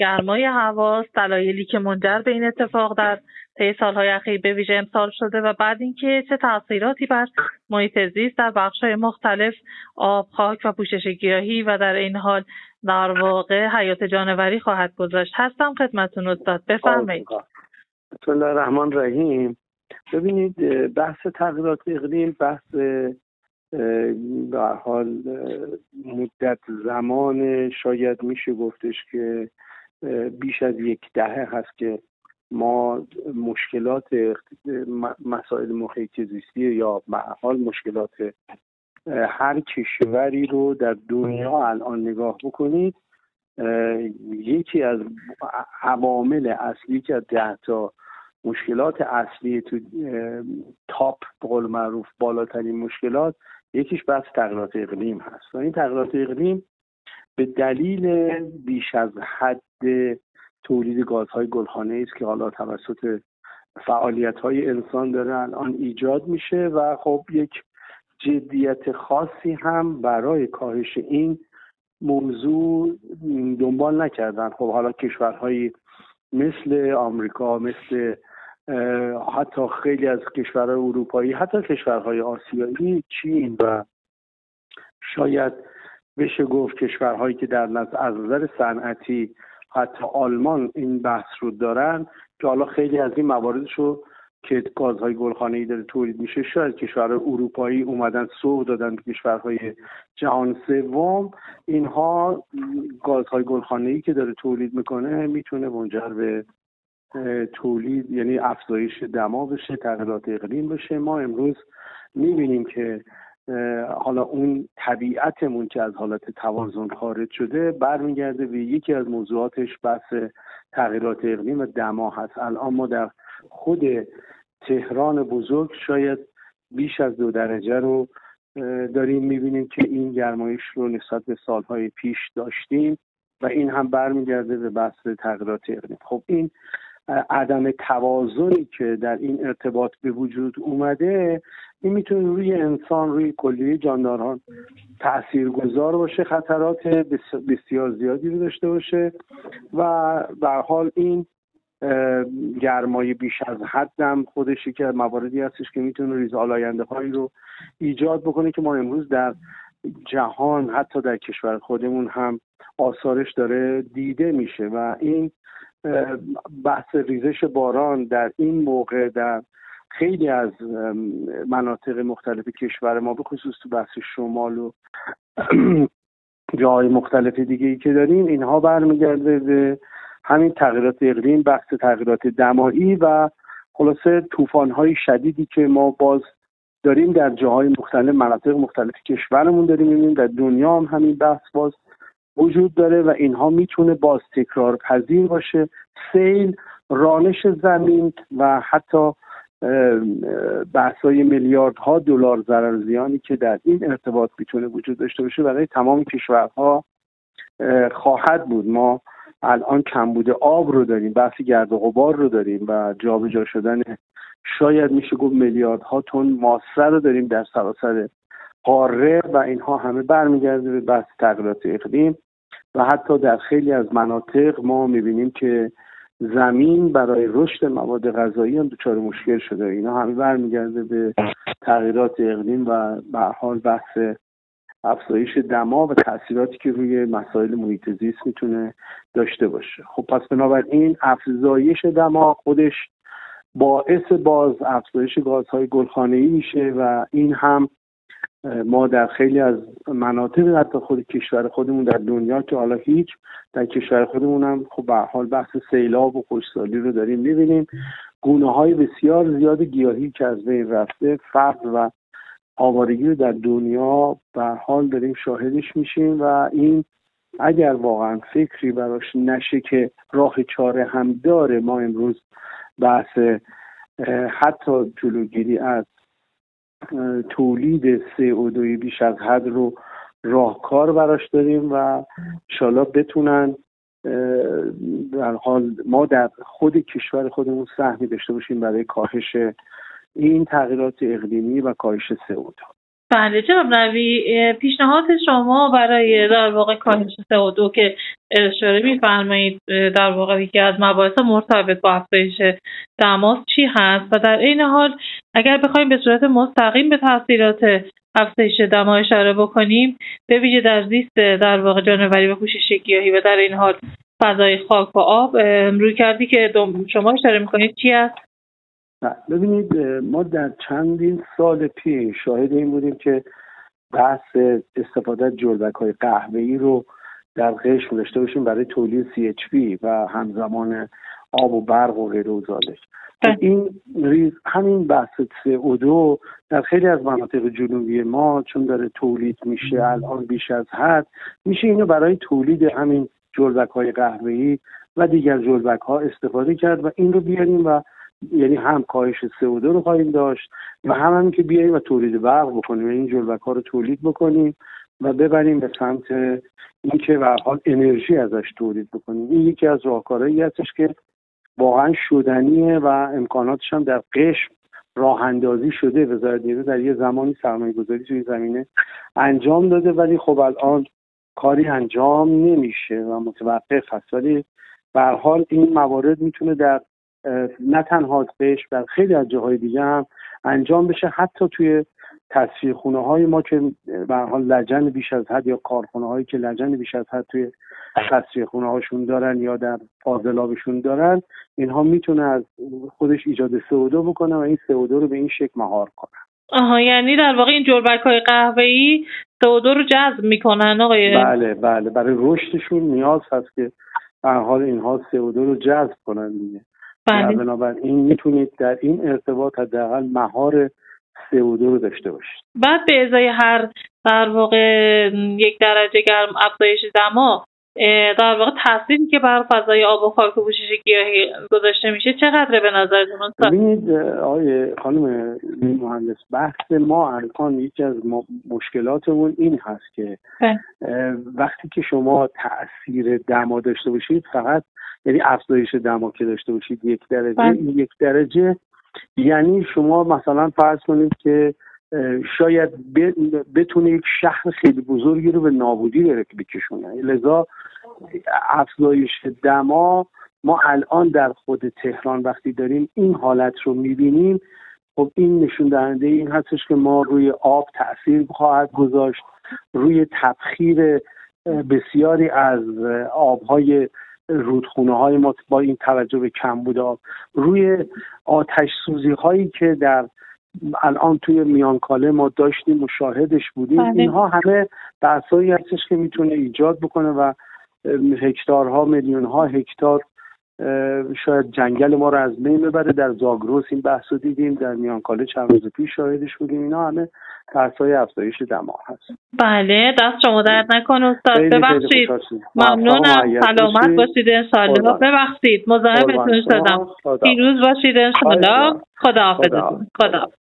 گرمای هوا، دلایلی که منجر به این اتفاق در طی سالهای اخیر به ویژه امسال شده و بعد اینکه چه تاثیراتی بر محیط زیست در بخش‌های مختلف آب، خاک و پوشش گیاهی و در این حال در واقع حیات جانوری خواهد گذاشت. هستم خدمتتون استاد، بفرمایید. بسم الله الرحمن الرحیم. ببینید، بحث تغییرات اقلیم بحث به هر حال مدت زمان، شاید میشه گفتش که بیش از یک دهه هست که ما مشکلات مسائل محیط زیستی یا به هر حال مشکلات هر کشوری رو در دنیا الان نگاه بکنید، یکی از عوامل اصلی که 10 تا مشکلات اصلی تو تاپ به قول معروف بالاترین مشکلات، یکیش بحث تغییرات اقلیم هست و این تغییرات اقلیم به دلیل بیش از حد تولید گازهای گلخانه‌ای است که حالا توسط فعالیت‌های انسان داره الان ایجاد میشه و خب یک جدیت خاصی هم برای کاهش این موضوع دنبال نکردن. خب حالا کشورهایی مثل آمریکا، مثل حتی خیلی از کشورهای اروپایی، حتی کشورهای آسیایی، چین و شاید بشه گفت کشورهایی که در از نظر صنعتی حتی آلمان این بحث رو دارن که حالا خیلی از این مواردشو که گازهای گلخانه‌ای داره تولید میشه، شاید کشورهای اروپایی اومدن سوق دادن به کشورهای جهان سوم. اینها گازهای گلخانه‌ای که داره تولید میکنه میتونه منجر به تولید، یعنی افزایش دما بشه، تغییرات اقلیم بشه. ما امروز میبینیم که حالا اون طبیعتمون که از حالت توازن خارج شده برمیگرده به یکی از موضوعاتش بحث تغییرات اقلیم و دما هست. الان ما در خود تهران بزرگ شاید بیش از 2 درجه رو داریم میبینیم که این گرمایش رو نسبت به سالهای پیش داشتیم و این هم برمیگرده به بحث تغییرات اقلیم. خب این عدم توازنی که در این ارتباط به وجود اومده، این میتونه روی انسان، روی کلیه جانداران تاثیرگذار باشه، خطرات بسیار زیادی رو داشته باشه و به هر حال این گرمای بیش از حدم خودش که مواردی هستش که میتونه ریزآلاینده هایی رو ایجاد بکنه که ما امروز در جهان حتی در کشور خودمون هم آثارش داره دیده میشه و این بحث ریزش باران در این موقع در خیلی از مناطق مختلف کشور ما، به خصوص تو بحث شمال و جاهای مختلف دیگه ای که داریم، اینها برمیگرده به همین تغییرات اقلیم، بحث تغییرات دمایی و خلاصه طوفان‌های شدیدی که ما باز داریم در جاهای مختلف، مناطق مختلف کشورمون داریم می‌بینیم. در دنیا هم همین بحث باز وجود داره و اینها میتونه باز تکرار پذیر باشه. سیل، رانش زمین و حتی بحث‌های میلیاردها دلار ضرر زیانی که در این ارتباط میتونه وجود داشته باشه برای تمام کشورها خواهد بود. ما الان کمبود آب رو داریم، بحث گرد و غبار رو داریم و جابجا شدن شاید میشه گفت میلیاردها تن ماسه رو داریم در سراسر قاره و اینها همه برمیگرده به بحث تغییرات اقلیم و حتی در خیلی از مناطق ما میبینیم که زمین برای رشد مواد غذایی هم دچار مشکل شده. اینا همه برمیگرده به تغییرات اقلیم و به هر حال بحث افزایش دما و تأثیراتی که روی مسائل محیط زیست میتونه داشته باشه. خب پس بنابراین افزایش دما خودش باعث باز افزایش گازهای گلخانه‌ای میشه و این هم ما در خیلی از مناطق حتی خود کشور خودمون در دنیا که حالا هیچ، در کشور خودمون هم خب به هر حال بحث سیلاب و خشکسالی رو داریم می‌بینیم. گونه‌های بسیار زیاد گیاهی که از بین رفته، فقر و آوارگی رو در دنیا به هر حال داریم شاهدش میشیم و این اگر واقعا فکری براش نشه که راه چاره هم داره، ما امروز بحث حتی جلوگیری از تولید CO2 بیش از حد رو راهکار براش داریم و انشالله بتونن در حال ما در خود کشور خودمون سهمی داشته باشیم برای کاهش این تغییرات اقلیمی و کاهش CO2. بله جناب نوی، پیشنهاد شما برای در واقع کاهش CO2 که اشاره می‌فرمایید در واقع یکی از مباحث مرتبط با افزایش دماست چی هست و در این حال اگر بخوایم به صورت مستقیم به تاثیرات افزایش دما اشاره بکنیم، به ویژه در زیست در واقع جانوری و پوشش گیاهی و در این حال فضای خاک و آب، رویکردی که شما اشاره می‌کنید چی است؟ ببینید ما در چندین سال پیش شاهد این بودیم که بحث استفاده از جلبک‌های قهوه‌ای رو در قشم داشته باشیم برای تولید CHP و همزمان آب و برق و غیره و ذالک. همین بحث CO2 در خیلی از مناطق جنوبی ما چون داره تولید میشه الان بیش از حد، میشه اینو برای تولید همین جلبک‌های قهوه‌ای و دیگر جلبک‌ها استفاده کرد و این رو بیاریم و یعنی هم کاهش CO2 رو خواهیم داشت و هم که بیاییم و تولید برق بکنیم، این جلبک‌ها رو تولید بکنیم و ببریم به سمت اینکه به هر حال انرژی ازش تولید بکنیم. این یکی از راهکارهایی هستش که واقعا شدنیه و امکاناتش هم در قشم راه اندازی شده. وزارت نیرو در یه زمانی سرمایه‌گذاری توی زمینه انجام داده ولی خب الان کاری انجام نمیشه و متوقف هست. ولی به هر حال این موارد میتونه در نه تنها قشم در خیلی از جاهای دیگه هم انجام بشه، حتی توی تصفیه‌خونه‌های ما که به هر حال لجن بیش از حد یا کارخونه‌هایی که لجن بیش از حد توی تصفیه‌خونه‌هاشون دارن یا در فاضلابشون دارن، اینها میتونه از خودش ایجاد CO2 بکنه و این CO2 رو به این شکل مهار کنه. یعنی در واقع این جلبک‌های قهوه‌ای CO2 رو جذب میکنن آقای؟ بله برای رشدشون نیاز هست که به هر حال اینها CO2 رو جذب کنن دیگه. بله. بنابراین میتونید در این ارتباط حداقل مهار CO2 رو داشته باشید. بعد به ازای هر در واقع 1 درجه گرم افزایش دما در واقع تأثیری که بر فضای آب و خاک و پوشش گیاهی گذاشته میشه چقدره به نظرتون؟ ببینید آقای خانم مهندس، بحث ما الان یکی از مشکلاتمون این هست که وقتی که شما تأثیر دما داشته باشید، فقط یعنی افزایش دما که داشته باشید 1 درجه، این 1 درجه یعنی شما مثلا فرض کنید که شاید بتونه یک شهر خیلی بزرگی رو به نابودی بکشونه. لذا افزایش دما ما الان در خود تهران وقتی داریم این حالت رو میبینیم، خب این نشون دهنده این هستش که ما روی آب تأثیر خواهد گذاشت، روی تبخیر بسیاری از آبهای رودخونه های ما با این توجه به کمبود آب، روی آتش سوزی هایی که در الان توی میانکاله ما داشتیم مشاهدش بودیم. اینها همه بحثایی هستش که میتونه ایجاد بکنه و هکتارها میلیونها هکتار شاید جنگل ما رو از بین ببره. در زاگرس این بحثو دیدیم، در میانکاله چند روز پیش شاهدش بودیم. اینا همه بحث‌های افزایش دما هست. بله، دست شما درد نکنه استاد. ببخشید، ممنونم. سلامت باشید ان شاءالله. ببخشید مزاحمتون شدم. پیروز باشید ان شاءالله. خداحافظتون. خدا